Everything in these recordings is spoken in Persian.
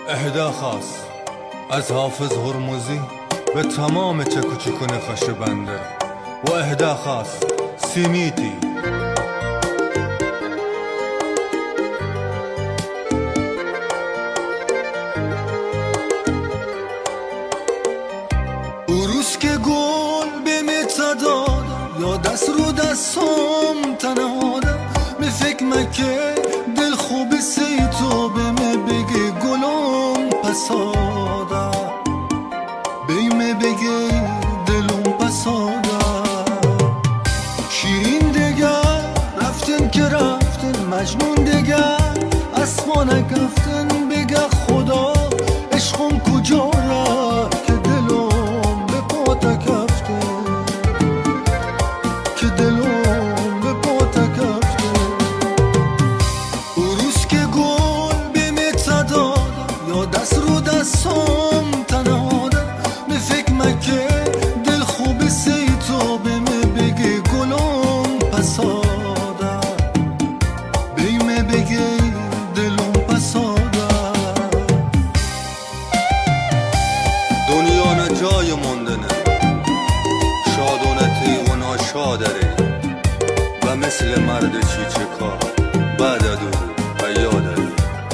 اهدا خاص از حافظ هرمزی به تمام چکو چکو نقاش بنده و اهدا خاص سیمیتی. او روز که گل به میتا دادم یا دست رو دستم تنهادم به فکر مکه دل خوب سی تو به می بگی گلم پسادم بیمه بگی دلم پسادم شیرین دگر رفتن که رفتن مجنون دگر اسما نگفتن بگه خدا عشقم کجا رفت که دلم به پا تکفته که دلم به پا تکفته. او روز که گل به میتا دادم یا دست رو دستم تنهادم به فکر مکه دل خوب سی تو به می بگی گلم پسادم بیمه بگی دلم پسادم. دنیا نه جای موندنه شادونتی و ناشادره و مثل مرد چیچکا بعد دو و یادره.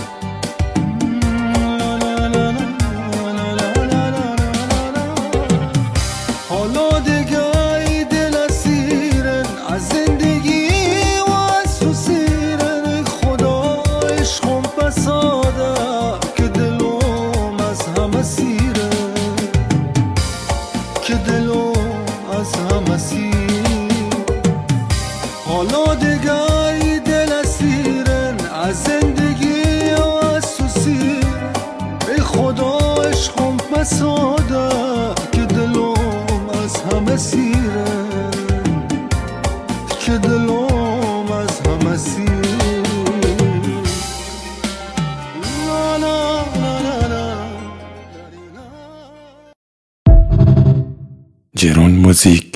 حالا دیگه دل اسیرن از زندگی و از تو سیرن خدا عشقم پساده که دلم از همه سیره که دلم از همه سیر. حالا دیگه دل اسیرن از زندگی و از تو سیر ای خدا عشقم پساده که دلم از همه سیره که دلم از همه سیر. لا لا لا لا لا. جرون موزیک